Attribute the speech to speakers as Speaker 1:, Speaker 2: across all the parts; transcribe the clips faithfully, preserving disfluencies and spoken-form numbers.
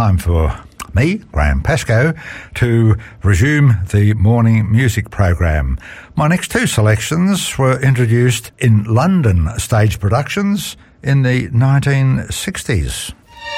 Speaker 1: time for me, Graham Pascoe, to resume the morning music program. My next two selections were introduced in London stage productions in the nineteen sixties.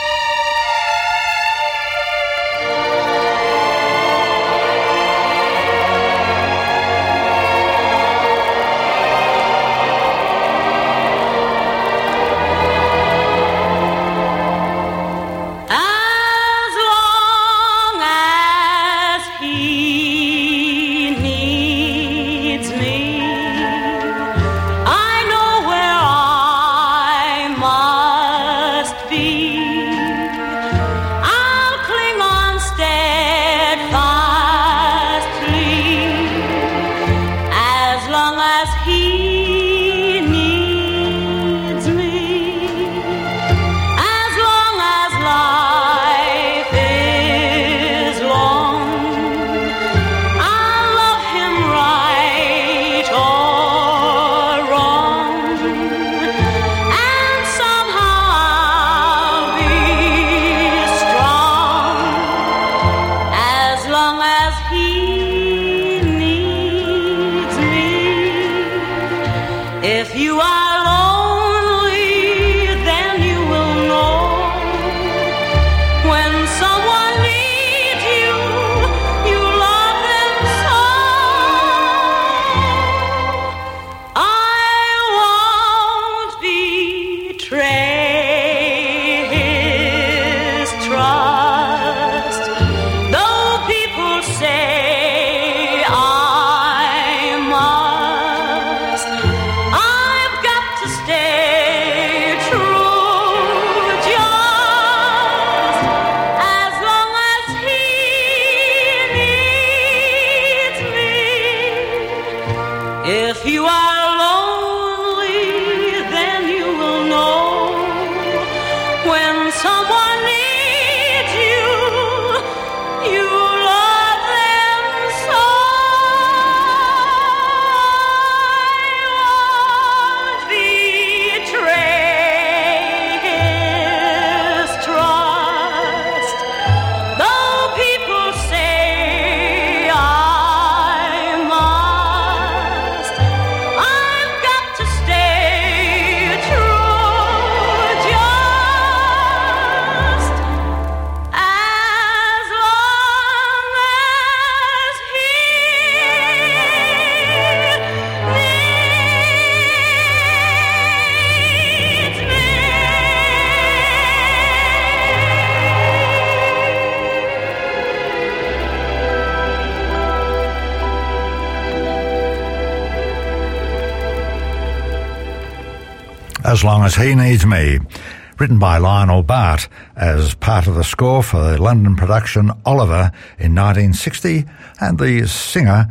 Speaker 1: As Long as He Needs Me, written by Lionel Bart as part of the score for the London production Oliver in nineteen sixty, and the singer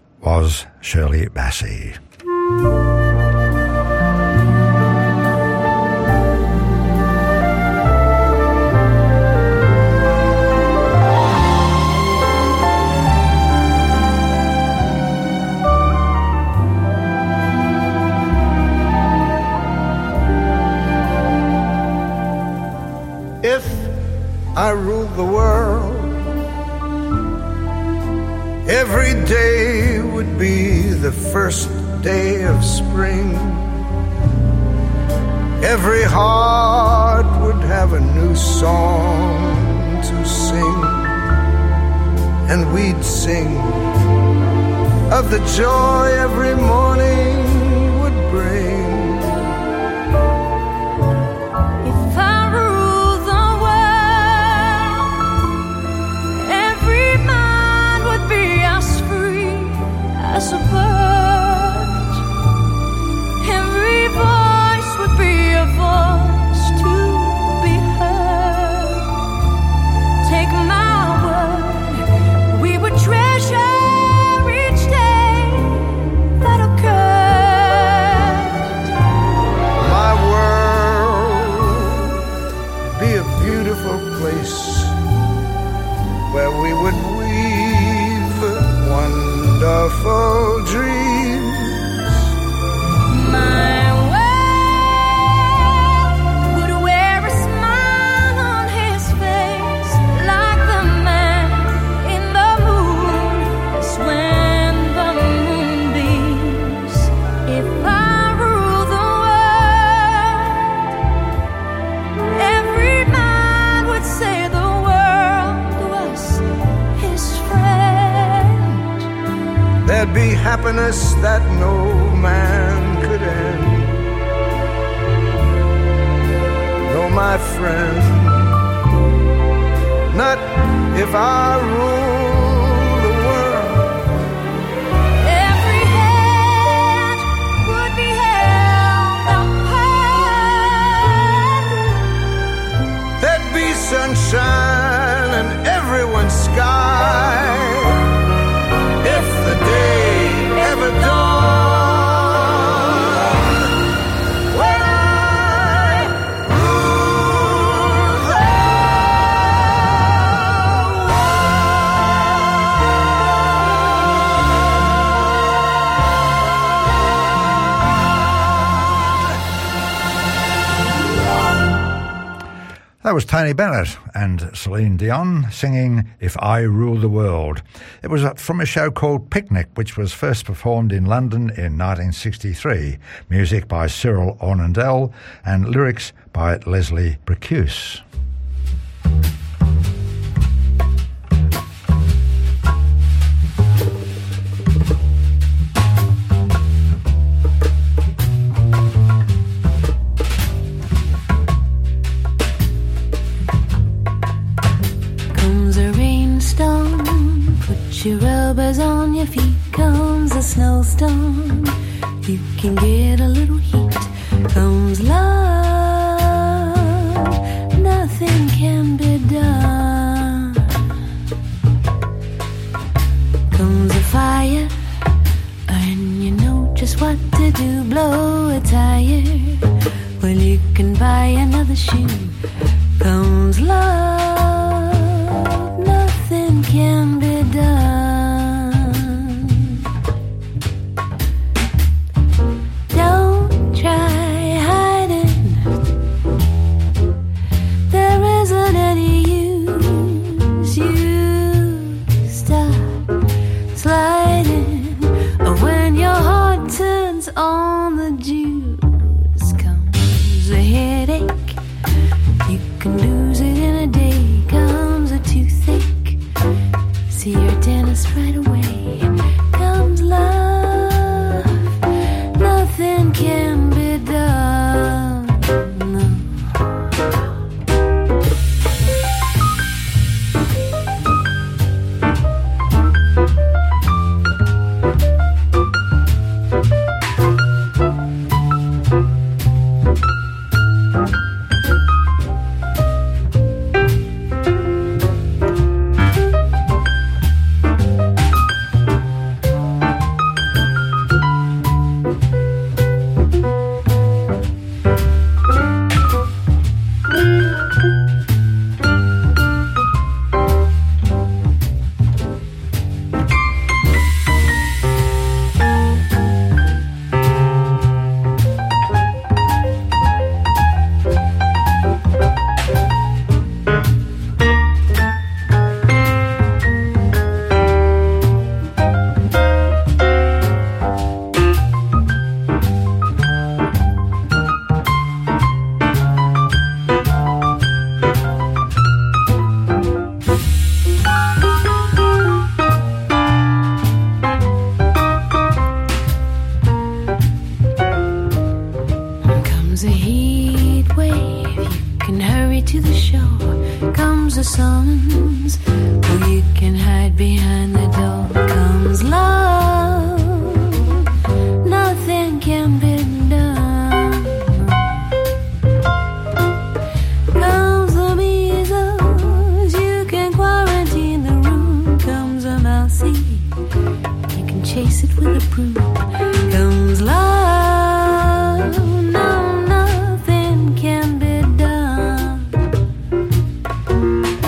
Speaker 1: was Shirley Bassey.
Speaker 2: I rule the world, every day would be the first day of spring. Every heart would have a new song to sing, and we'd sing of the joy every morning would bring.
Speaker 3: As a bird, every voice would be a voice to be heard. Take my word, we would treasure each day that occurred.
Speaker 2: My world be a beautiful place where we would weave wonderful dreams.
Speaker 3: My world would wear a smile on his face
Speaker 2: happiness that no man could end. No, my friend, not if I rule the world.
Speaker 3: Every hand would be held up high.
Speaker 2: There'd be sunshine in everyone's sky. If the day ever dawned when I rule the
Speaker 1: That was Tony Bennett and Celine Dion singing If I Rule the World. It was from a show called Picnic, which was first performed in London in nineteen sixty-three. Music by Cyril Ornandel and lyrics by Leslie Bricusse.
Speaker 3: Your rubbers on your feet, comes a snowstorm. You can get a little heat. Comes love, nothing can be done. Comes a fire, and you know just what to do. Blow a tire, well you can buy another shoe. Comes love, nothing can be done.
Speaker 4: On the juice comes a headache. You can lose it in a day. Comes a toothache. See your dentist right away. Comes love. Nothing can be done. No.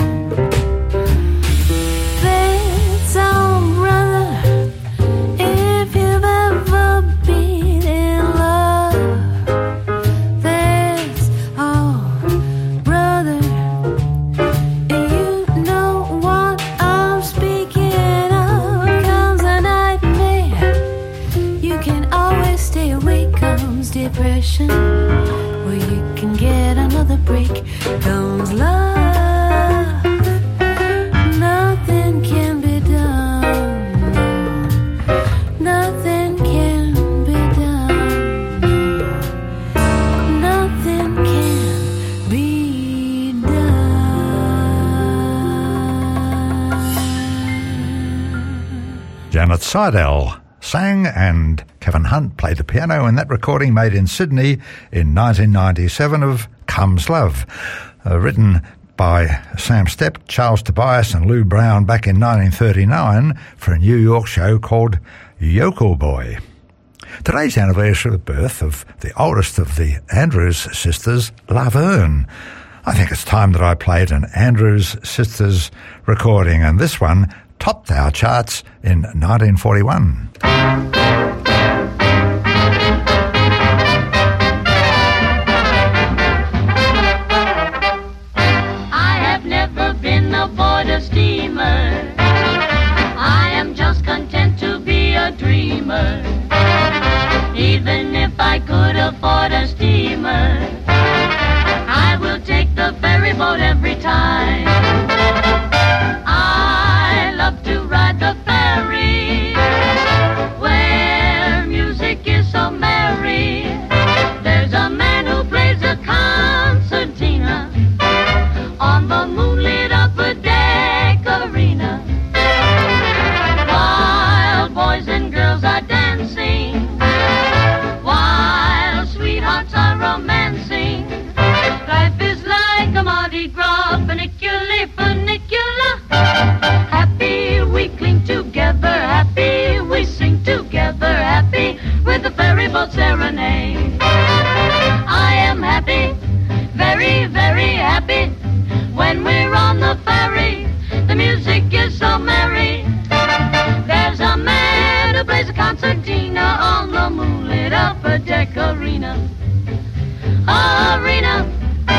Speaker 3: It's
Speaker 1: Janet Seidel sang and Kevin Hunt played the piano in that recording made in Sydney in nineteen ninety-seven of Comes Love, uh, written by Sam Stepp, Charles Tobias and Lou Brown back in nineteen thirty-nine for a New York show called Yokel Boy. Today's anniversary of the birth of the oldest of the Andrews sisters, Laverne. I think it's time that I played an Andrews sisters recording, and this one topped our charts in nineteen forty-one.
Speaker 5: I have never been aboard a steamer. I am just content to be a dreamer. Even if I could afford a steamer, I will take the ferry boat every time. I love to ride the ferry, where music is so merry. There's a man who plays a concertina on the moonlit upper deck arena. While boys and girls are dancing, while sweethearts are romancing, life is like a Mardi Gras, funiculi, funicula. Happy we cling together, happy we sing together, happy with the ferry boat serenade. I am happy, very, very happy, when we're on the ferry, the music is so merry. There's a man who plays a concertina on the moonlit upper deck arena. Arena.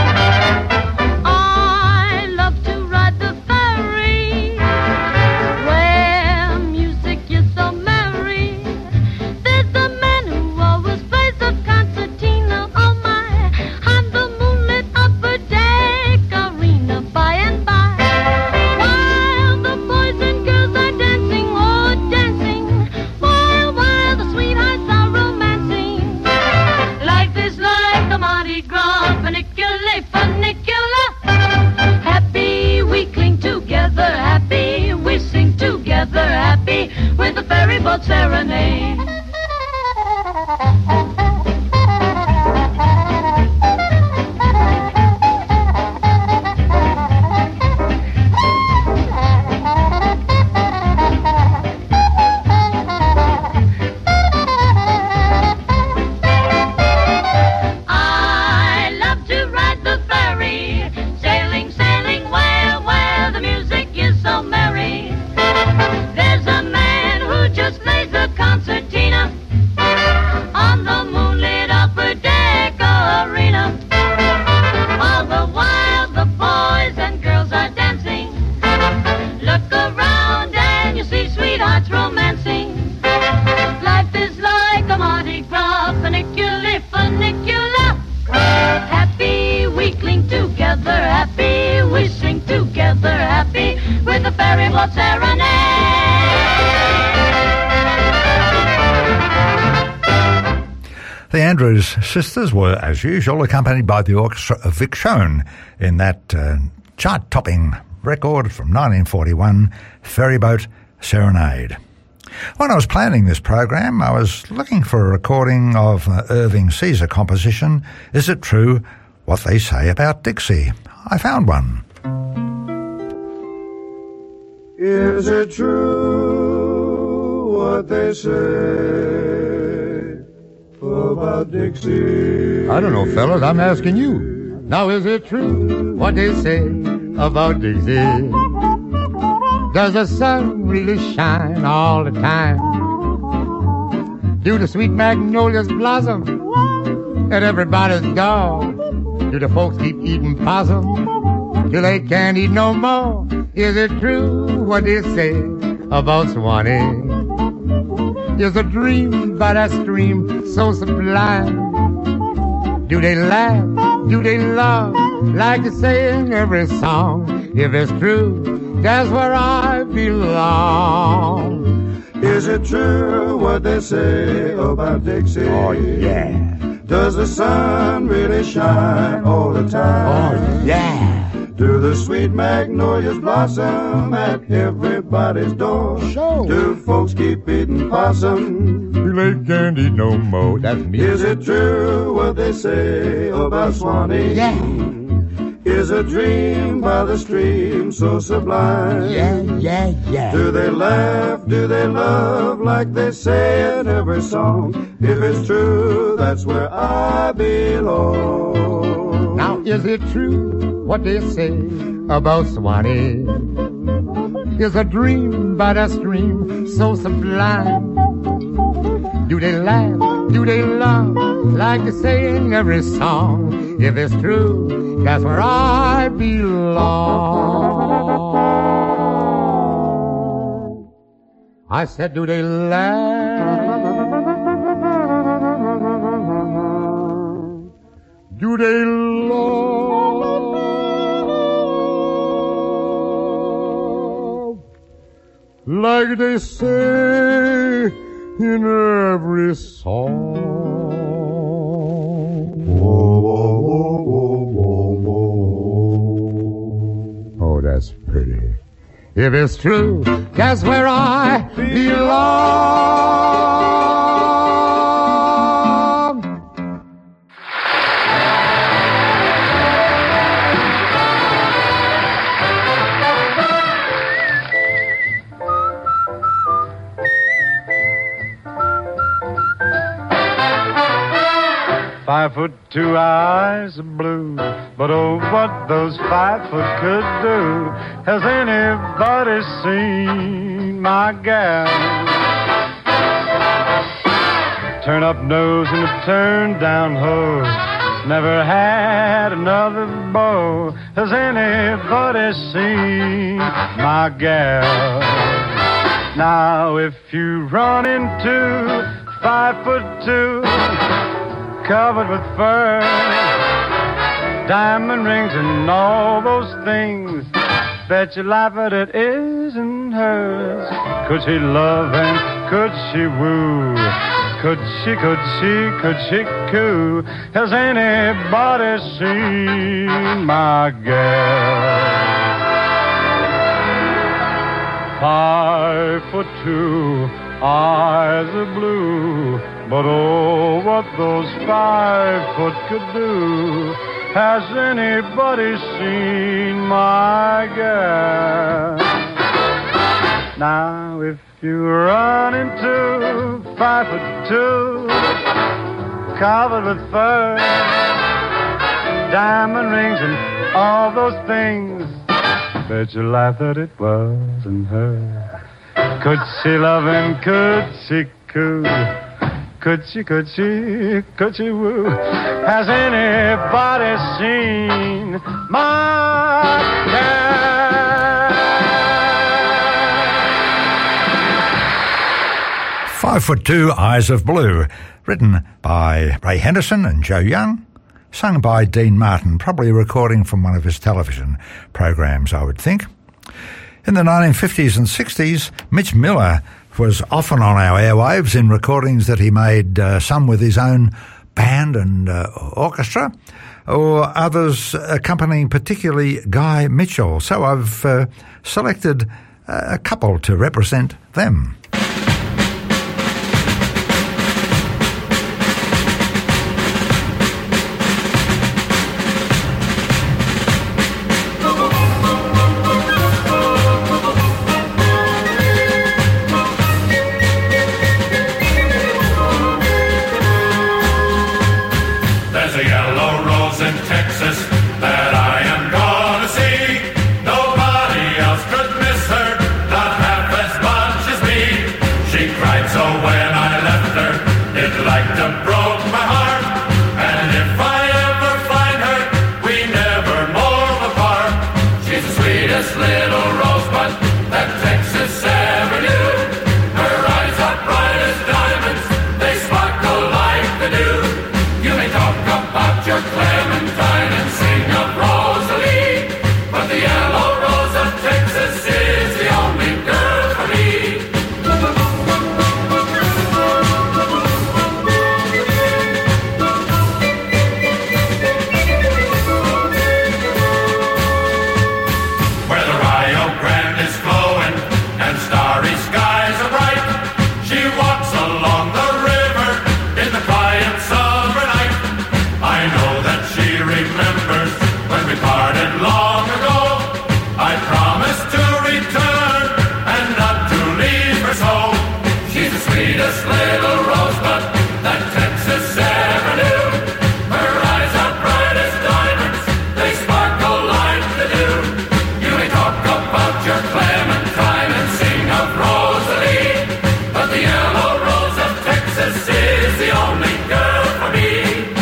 Speaker 5: I love to ride the ferry, where music is so merry. There's a man who always plays a concertina, oh my, on the moonlit upper deck arena. By and by, while the boys and girls are dancing, oh dancing, while, while the sweethearts are romancing, life is like a Mardi Gras, funiculi, funicula. Happy we cling together, happy we sing together, happy with the ferry boat serenade. I love to ride the ferry, sailing, sailing, where, where the music is so merry. There's a man who just plays a concertina on the moonlit upper deck arena. All the while the boys and girls are dancing. Look around and you see sweethearts romancing. Life is like a Mardi Gras, funiculi, funicula. Happy we cling together, happy we sing together, happy with the ferry boat serenade.
Speaker 1: The Andrews sisters were, as usual, accompanied by the orchestra of Vic Schoen in that uh, chart-topping record from nineteen forty-one, Ferryboat Serenade. When I was planning this program, I was looking for a recording of uh, Irving Caesar composition, Is It True What They Say About Dixie? I found one.
Speaker 2: Is it true what they say about Dixie?
Speaker 6: I don't know, fellas. I'm asking you. Now, is it true what they say about Dixie? Does the sun really shine all the time? Do the sweet magnolias blossom at everybody's door? Do the folks keep eating possum till they can't eat no more? Is it true what they say about Swanee? Is a dream by that stream so sublime? Do they laugh? Do they love? Like they say in every song. If it's true, that's where I belong.
Speaker 2: Is it true what they say about Dixie?
Speaker 6: Oh, yeah.
Speaker 2: Does the sun really shine all the time?
Speaker 6: Oh, yeah.
Speaker 2: Do the sweet magnolias blossom at everybody's door?
Speaker 6: Sure.
Speaker 2: Do folks keep eating possum?
Speaker 6: They can't eat no more, that's me.
Speaker 2: Is it true what they say about Swanee?
Speaker 6: Yeah.
Speaker 2: Is a dream by the stream so sublime?
Speaker 6: Yeah, yeah, yeah.
Speaker 2: Do they laugh, do they love like they say in every song? If it's true, that's where I belong.
Speaker 6: Now, is it true what they say about Swanee? Is a dream by the stream so sublime? Do they laugh, do they love like they say in every song? If it's true, that's where I belong. I said, do they laugh? Do they love like they say in every song? Oh, that's pretty. If it's true, that's where I belong.
Speaker 7: Five foot two eyes of blue, but oh, what those five foot could do. Has anybody seen my gal? Turn up nose and a turn down hose, never had another beau. Has anybody seen my gal? Now if you run into five foot two, covered with fur, diamond rings and all those things, bet you life that it isn't hers. Could she love and could she woo? Could she, could she, could she coo? Has anybody seen my gal? Five foot two, eyes of blue, but oh, what those five foot could do. Has anybody seen my gal? Now, if you run into five foot two, covered with fur, diamond rings and all those things, bet your life that it wasn't her. Could she love and could she coo? Could she, could she, could she woo? Has anybody seen my gal?
Speaker 1: Five Foot Two, Eyes of Blue, written by Ray Henderson and Joe Young, sung by Dean Martin, probably a recording from one of his television programs, I would think. In the nineteen fifties and sixties, Mitch Miller was often on our airwaves in recordings that he made, uh, some with his own band and uh, orchestra, or others accompanying particularly Guy Mitchell. So I've uh, selected a couple to represent them.
Speaker 8: That I am gonna see. Nobody else could miss her, not half as much as me. your clementine and sing of Rosalie. But the yellow rose of Texas is the only girl for me.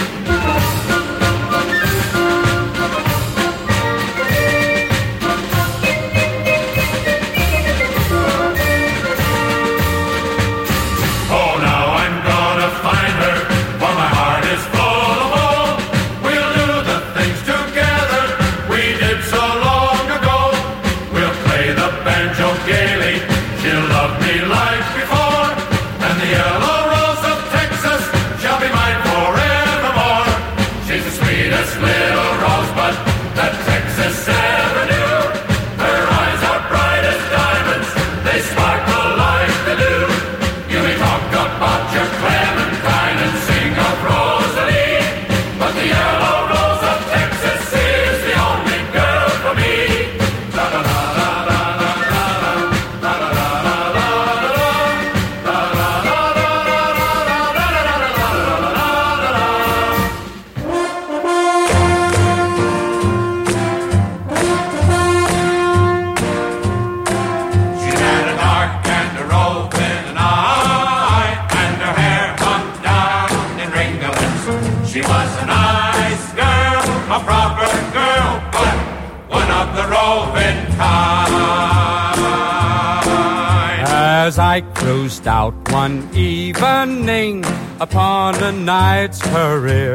Speaker 9: As I cruised out one evening upon a night's career,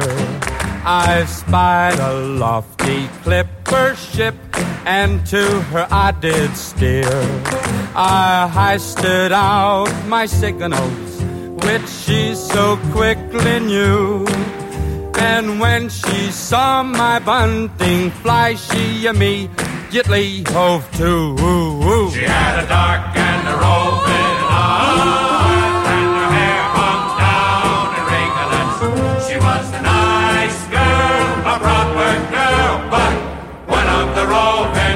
Speaker 9: I spied a lofty clipper ship, and to her I did steer. I hoisted out my signals, which she so quickly knew, and when she saw my bunting fly, she immediately hove to.
Speaker 8: She had a dark and a roving eye, and her hair hung down in ringlets. She was a nice girl, a proper girl, but one of the roving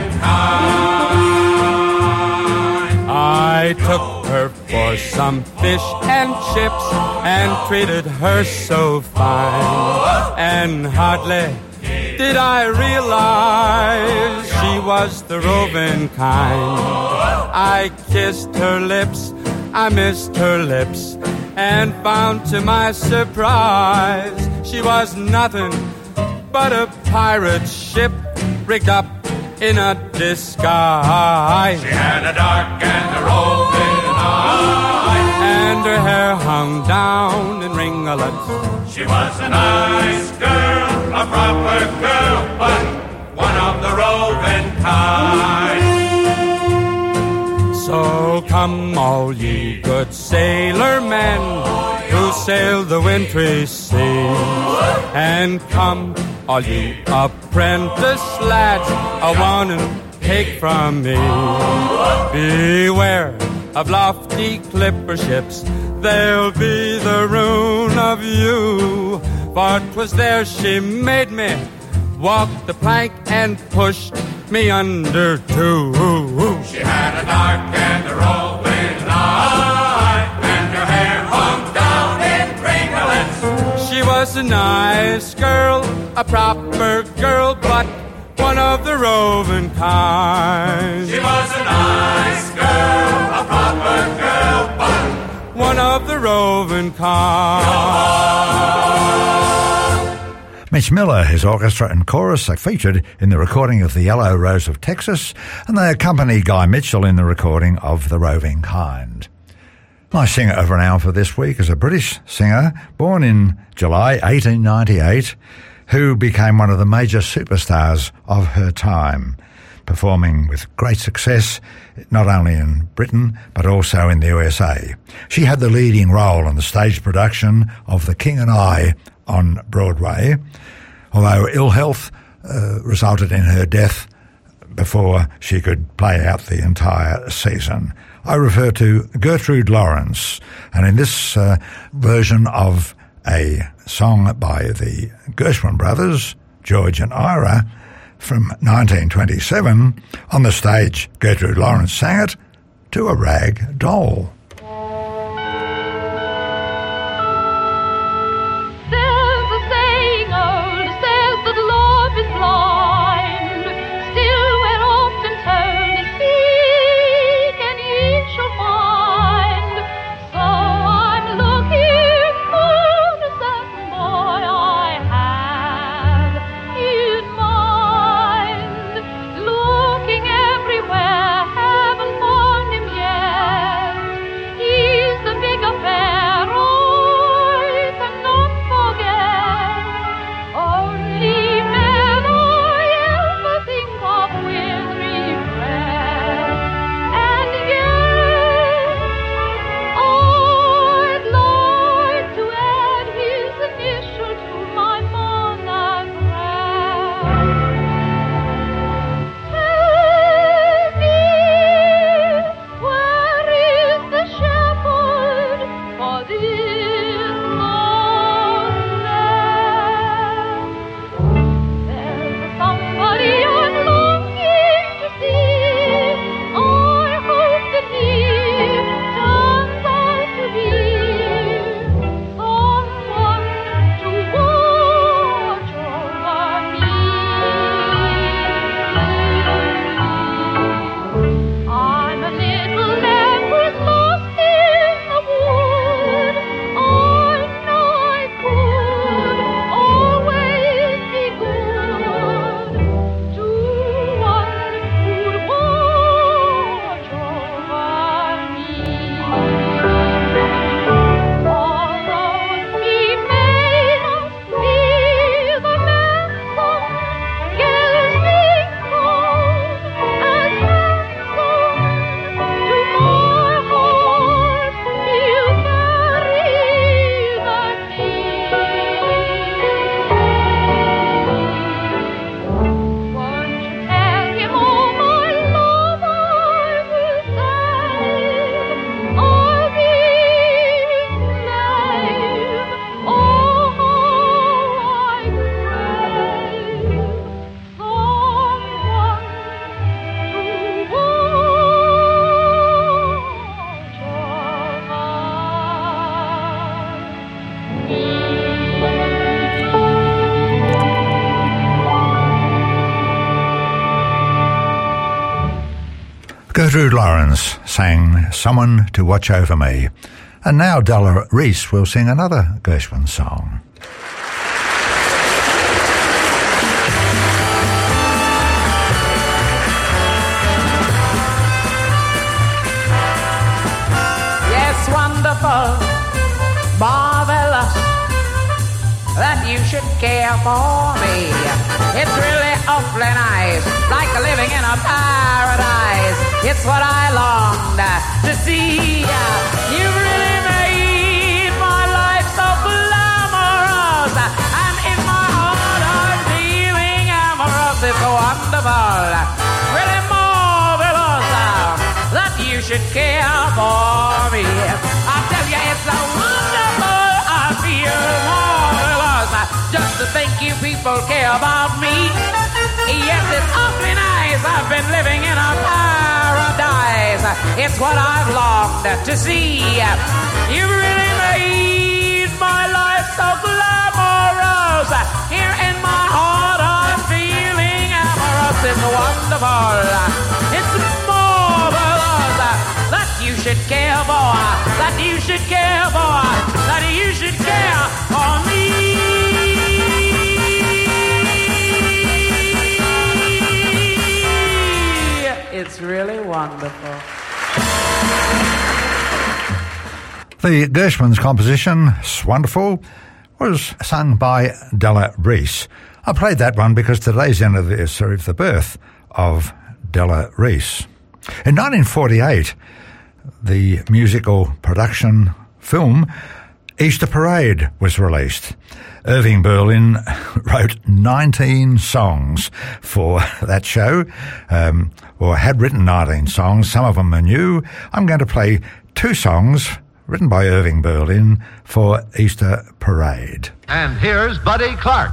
Speaker 8: kind.
Speaker 9: I took her for some fish and chips and treated her so fine, and hardly did I realize she was the roving kind. I kissed her lips, I missed her lips, and found to my surprise she was nothing but a pirate ship rigged up in a disguise.
Speaker 8: She had a dark and a roving eye,
Speaker 9: and her hair hung down in ringlets.
Speaker 8: She was a nice girl, a proper girl, but one of the roving kind.
Speaker 9: So come all ye good sailor men who sail the wintry sea, and come all ye apprentice lads, a warning take from me. Beware of lofty clipper ships, they'll be the ruin of you. For 'twas there she made me walk the plank and pushed me under too.
Speaker 8: She had a dark and a roving eye, and her hair hung down in ringlets.
Speaker 9: She was a nice girl, a proper girl, but one of the roving kind.
Speaker 8: She was a nice girl, a proper girl, but
Speaker 9: one of the roving kind.
Speaker 1: Mitch Miller, his orchestra and chorus are featured in the recording of The Yellow Rose of Texas, and they accompany Guy Mitchell in the recording of The Roving Kind. My singer of renown for this week is a British singer born in July eighteen ninety-eight, who became one of the major superstars of her time, performing with great success not only in Britain but also in the U S A. She had the leading role in the stage production of The King and I on Broadway, although ill health uh, resulted in her death before she could play out the entire season. I refer to Gertrude Lawrence, and in this uh, version of a song by the Gershwin brothers, George and Ira, from nineteen twenty-seven, on the stage Gertrude Lawrence sang it to a rag doll.
Speaker 5: There's a saying old says that love is blind. Still we're often told to see
Speaker 1: Gertrude Lawrence sang Someone to Watch Over Me. And now Della Reese will sing another Gershwin song.
Speaker 10: Yes, wonderful, marvelous that you should care for me. It's really awfully nice, like living in a paradise. It's what I longed to see. You really made my life so glamorous, and in my heart I'm feeling amorous. It's wonderful, really marvelous that you should care for me. I tell you, it's so wonderful, I feel marvelous just to think you people care about me. Yes, it's awfully nice, I've been living in a paradise. It's what I've longed to see. You really made my life so glamorous. Here in my heart I'm feeling amorous. It's wonderful, it's marvelous that you should care for, that you should care for, that you should care for me. It's really wonderful.
Speaker 1: The Gershwin's composition, Wonderful, was sung by Della Reese. I played that one because today's the anniversary of the birth of Della Reese. In nineteen forty-eight, the musical production film Easter Parade was released. Irving Berlin wrote nineteen songs for that show, um, or had written nineteen songs. Some of them are new. I'm going to play two songs written by Irving Berlin for Easter Parade.
Speaker 11: And here's Buddy Clark.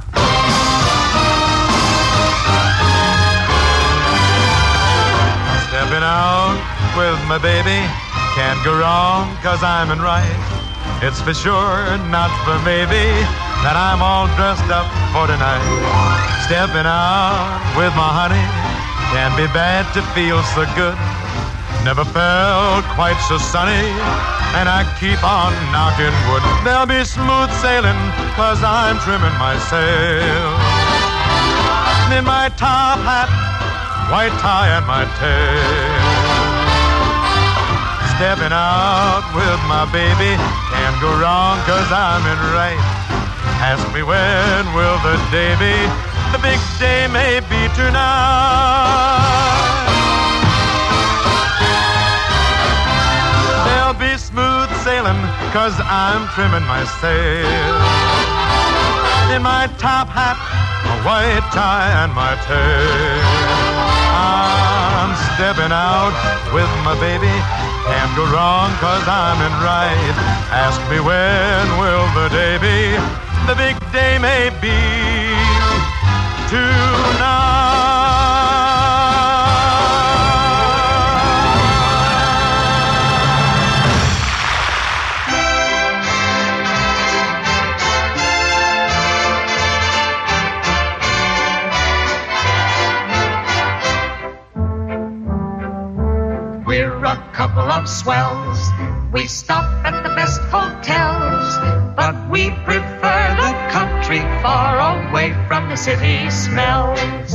Speaker 7: Stepping out with my baby, can't go wrong 'cause I'm in right. It's for sure, not for maybe, that I'm all dressed up for tonight. Stepping out with my honey, can't be bad to feel so good. Never felt quite so sunny, and I keep on knocking wood. There'll be smooth sailing, 'cause I'm trimming my sail. In my top hat, white tie and my tail. Stepping out with my baby, can't go wrong 'cause I'm in right. Ask me when will the day be, the big day may be tonight. There'll be smooth sailing 'cause I'm trimming my sail. In my top hat, a white tie and my tail. I'm stepping out with my baby, can't go wrong 'cause I'm in right. Ask me when will the day be, the big day may be tonight.
Speaker 12: We're a couple of swells. We stop at the best hotels, but we prefer the country far away from the city smells.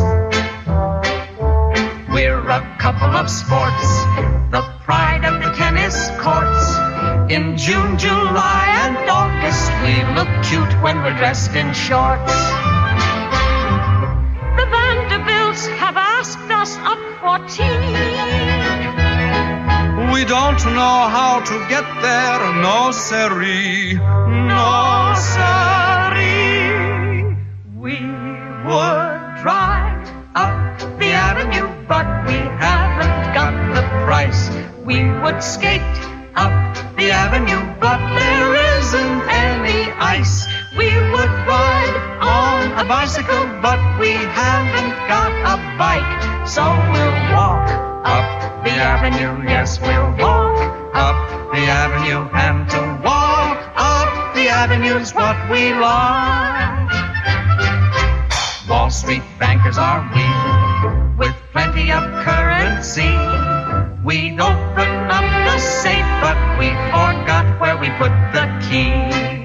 Speaker 12: We're a couple of sports, the pride of the tennis courts. In June, July, and August, we look cute when we're dressed in shorts.
Speaker 5: The Vanderbilts have asked us up for tea.
Speaker 13: We don't know how to get there, no siree, no
Speaker 12: siree. We would drive up the avenue, but we haven't got the price. We would skate up the avenue, but there isn't any ice. We would ride on a bicycle, but we haven't got a bike. So we'll walk up the avenue, yes, we'll walk up the avenue, and to walk up the avenue's what we like. Wall Street bankers are we, with plenty of currency. We'd open up the safe, but we forgot where we put the key.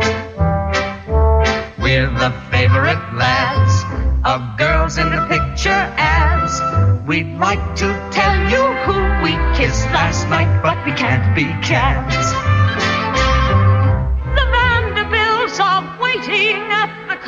Speaker 12: We're the favorite lads of girls in the picture ads. We'd like to tell you who we kissed last night, but we can't be cats.
Speaker 5: The Vanderbilts are waiting at the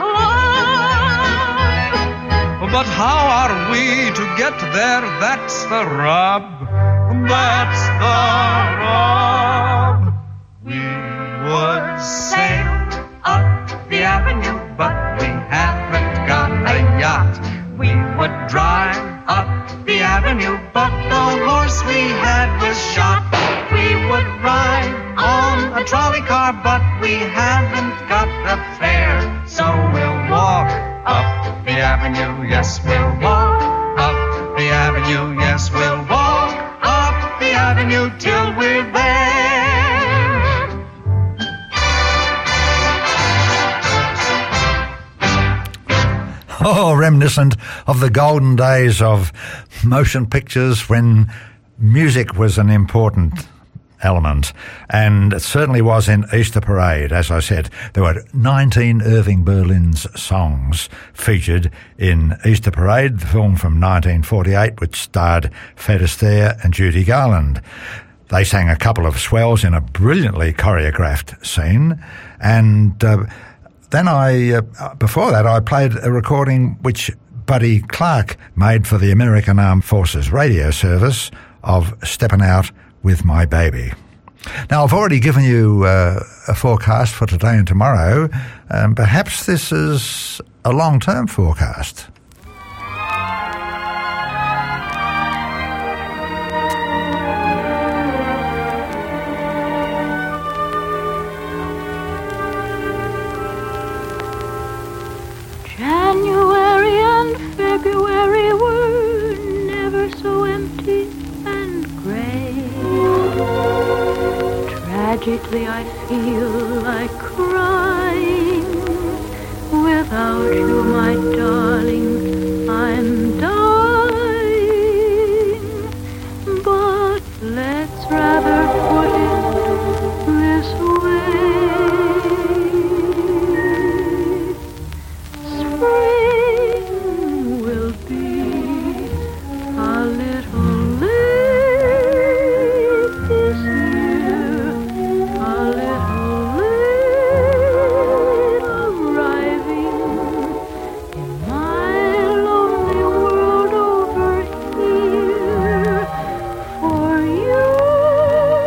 Speaker 5: club.
Speaker 13: But how are we to get there? That's the rub. That's the rub.
Speaker 12: We would sail up the avenue, but we haven't got a yacht. We would drive up the avenue, but the horse we had was shot. We would ride on a trolley car, but we haven't got the fare. So we'll walk up the avenue, yes, we'll walk up the avenue, yes, we'll walk up the avenue till we're there.
Speaker 1: Oh, reminiscent of the golden days of motion pictures when music was an important element, and it certainly was in Easter Parade. As I said, there were nineteen Irving Berlin's songs featured in Easter Parade, the film from nineteen forty-eight, which starred Fred Astaire and Judy Garland. They sang a couple of swells in a brilliantly choreographed scene, and uh, then I, uh, before that, I played a recording which Buddy Clark made for the American Armed Forces radio service of Steppin' Out with My Baby. Now, I've already given you uh, a forecast for today and tomorrow. Um, perhaps this is a long-term forecast.
Speaker 3: January and February were never so empty and gray. Tragically, I feel like crying. Without you, my darling, I'm dying. But let's rather put it this way. Spring will be a little late this year, a little late arriving in my lonely world over here. For you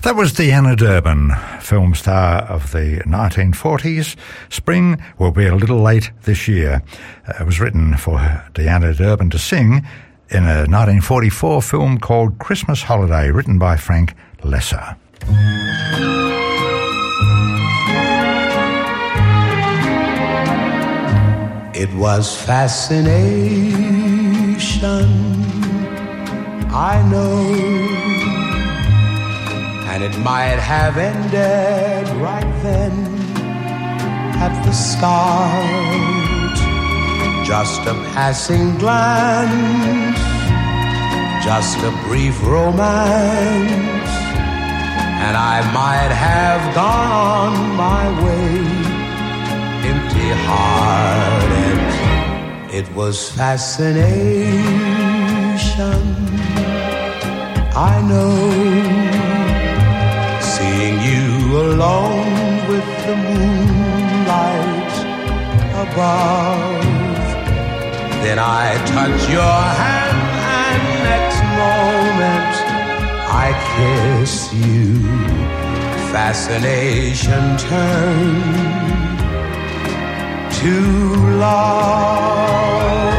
Speaker 1: That was Deanna Durbin, film star of the nineteen forties. Spring will be a little late this year. It was written for Deanna Durbin to sing in a nineteen forty-four film called Christmas Holiday, written by Frank Lesser.
Speaker 14: It was fascination, I know, and it might have ended right then at the start. Just a passing glance, just a brief romance, and I might have gone on my way empty-hearted. It was fascination, I know, seeing you alone with the moonlight above. Then I touch your hand and next moment I kiss you. Fascination turned to love.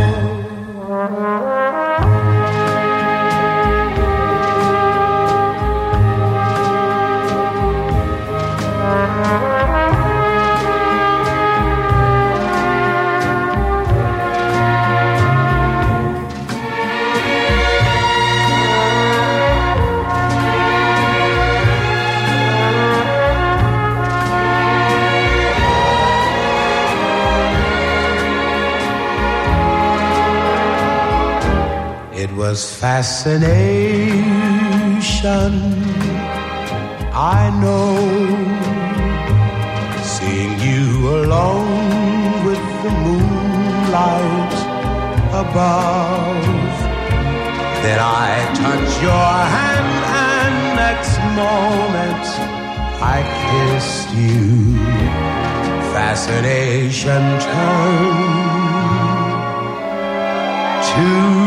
Speaker 14: It was fascination, I know, seeing you alone with the moonlight above. Then I touch your hand and next moment I kissed you. Fascination turned to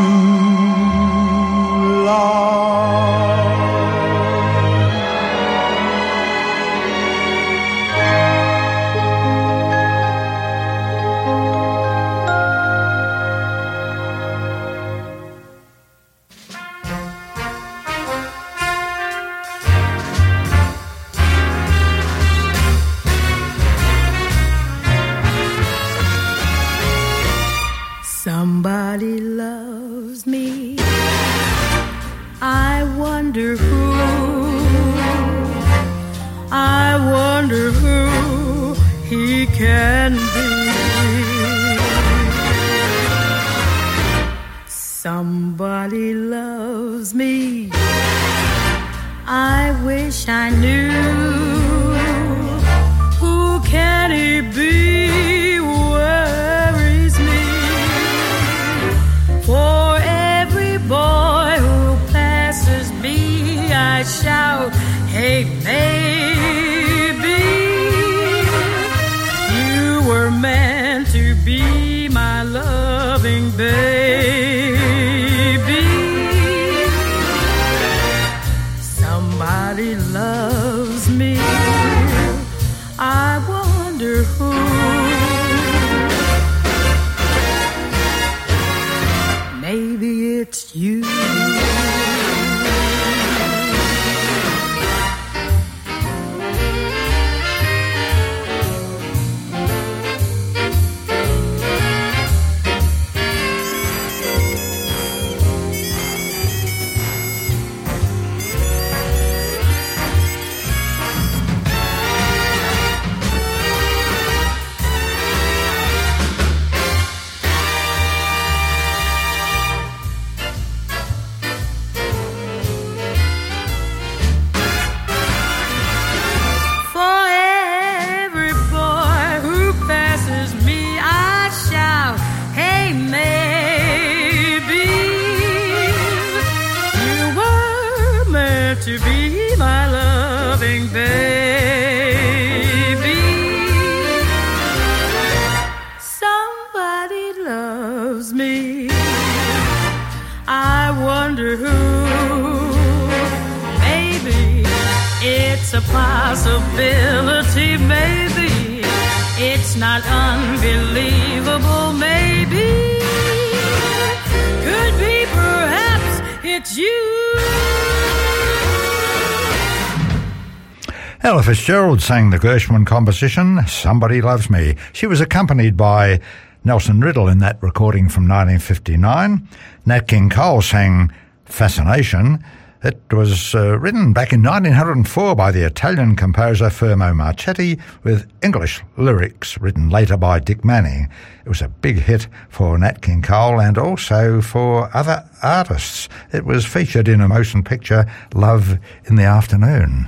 Speaker 15: Somebody loves me, I wonder who, I wonder who he can be. Somebody loves me, I wish I knew, who can he be? Worries me. For every boy who passes me, I shout, hey, baby, you were meant to be my loving baby. Somebody loves me, I wonder who. Maybe it's you. To be my loving baby. Somebody loves me, I wonder who. Maybe it's It's a possibility, maybe. It's not unbelievable, maybe. Could be, perhaps, it's you.
Speaker 1: Ella Fitzgerald sang the Gershwin composition, Somebody Loves Me. She was accompanied by Nelson Riddle in that recording from nineteen fifty-nine. Nat King Cole sang Fascination. It was uh, written back in nineteen oh four by the Italian composer Fermo Marchetti, with English lyrics written later by Dick Manning. It was a big hit for Nat King Cole and also for other artists. It was featured in a motion picture, Love in the Afternoon.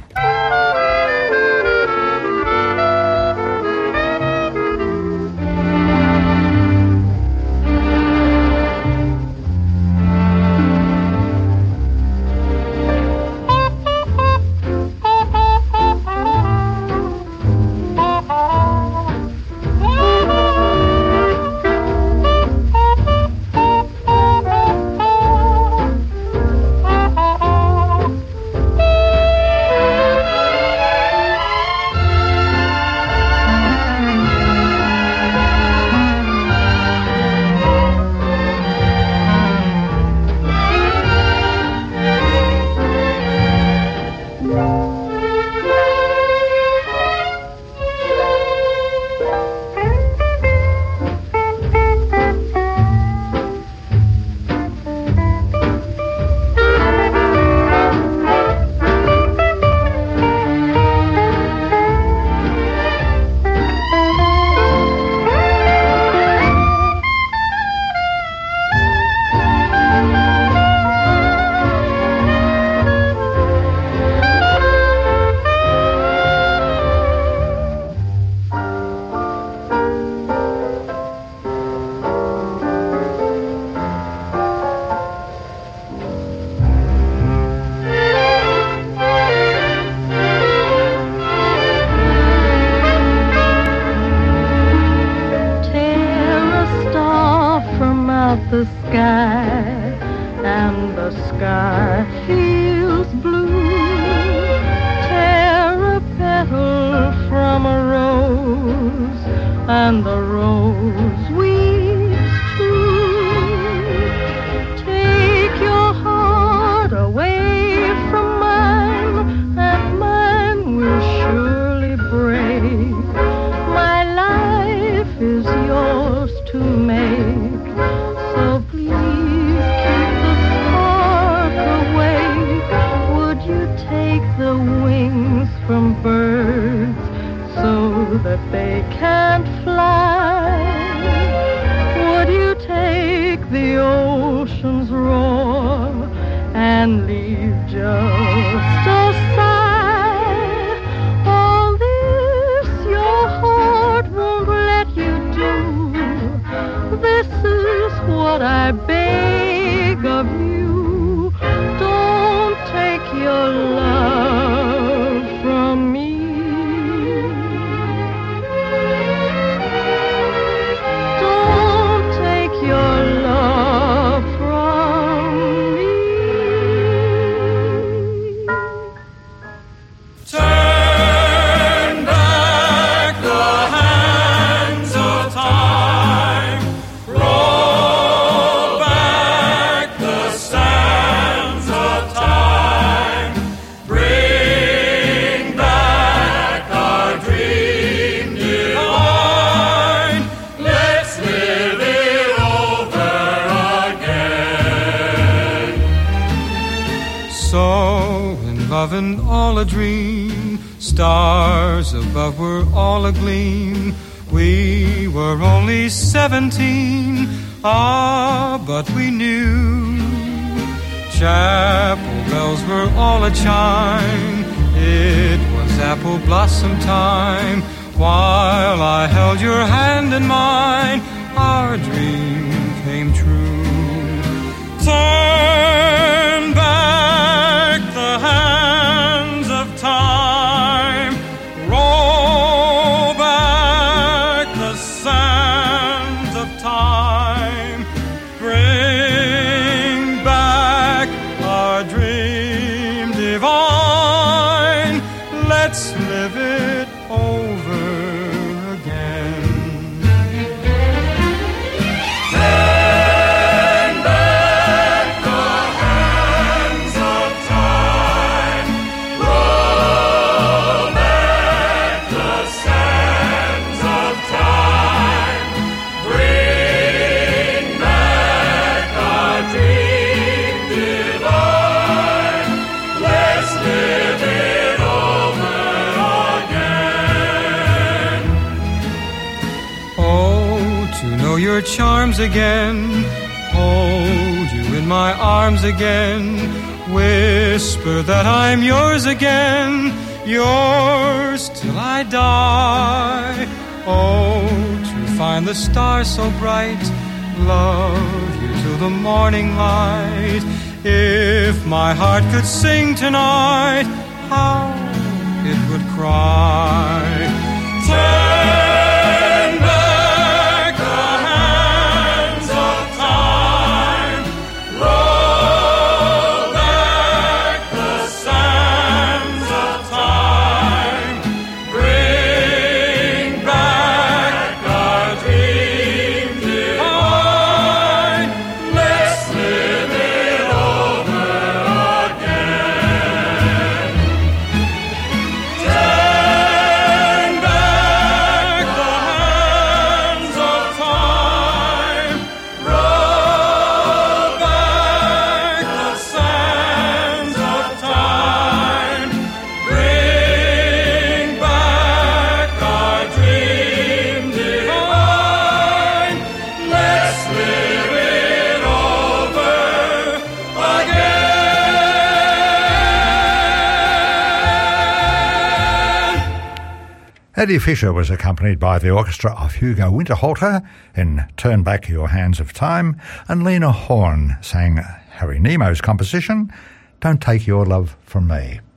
Speaker 13: Seventeen, ah, but we knew chapel bells were all a chime. It was apple blossom time. While I held your hand in mine, our dream came true. Turn back the hands of time, roll back the sands of time, bring back our dream divine. Let your charms again, hold you in my arms again, whisper that I'm yours again, yours till I die. Oh, to find the stars so bright, love you till the morning light. If my heart could sing tonight, how it would cry. Turn back the hands of time, roll back the sands of time, bring back our dream divine, let's live it over again. Turn back the hands of time, roll back the sands of time, bring back our dream divine, let's live it over again.
Speaker 1: Eddie Fisher was accompanied by the orchestra of Hugo Winterhalter in Turn Back Your Hands of Time, and Lena Horne sang Harry Nemo's composition, Don't Take Your Love From Me.